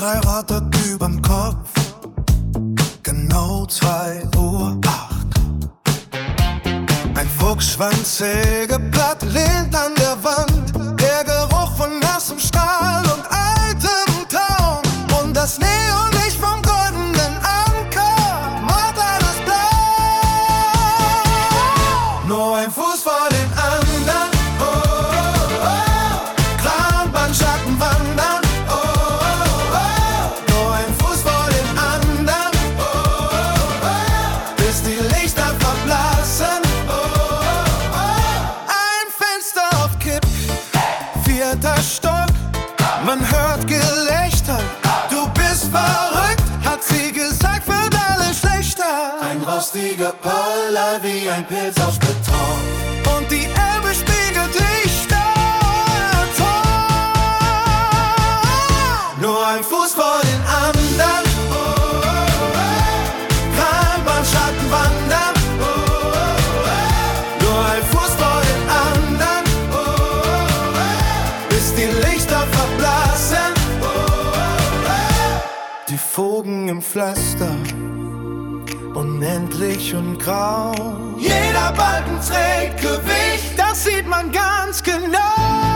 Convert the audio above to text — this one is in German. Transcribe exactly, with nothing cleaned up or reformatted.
drei rattert überm Kopf. Genau zwei Uhr acht. Ein Fuchsschwanzsägeblatt lehnt an der Wand. Der Geruch von nassem Stahl und altem Ton. Und das Neonlicht vom goldenen Anker macht alles blau. Nur ein Fuß vor den anderen. Oh, oh, oh. Kranbahnschatten wandern. Oh, oh, oh. Nur ein Fuß vor den anderen. Oh, oh, oh. Bis die Lichter verblassen. Oh, oh, oh. Ein Fenster auf Kipp. Vierter Stock. Man hört Gelächter. Du bist verrückt, hat sie gesagt, wird alles schlechter. Ein rostiger Poller wie ein Pilz aus Beton. Und die Elbe spiegelt Lichterton. Nur ein Fuß vor den anderen. Oh, oh, oh. Kranbahnschatten wandern. Oh, oh, oh. Nur ein Fuß vor den anderen. Oh, oh, oh. Bis die Lichter verblassen. Oh, oh, oh. Die Fugen im Pflaster. Unendlich und grau. Jeder Balken trägt Gewicht, das sieht man ganz genau.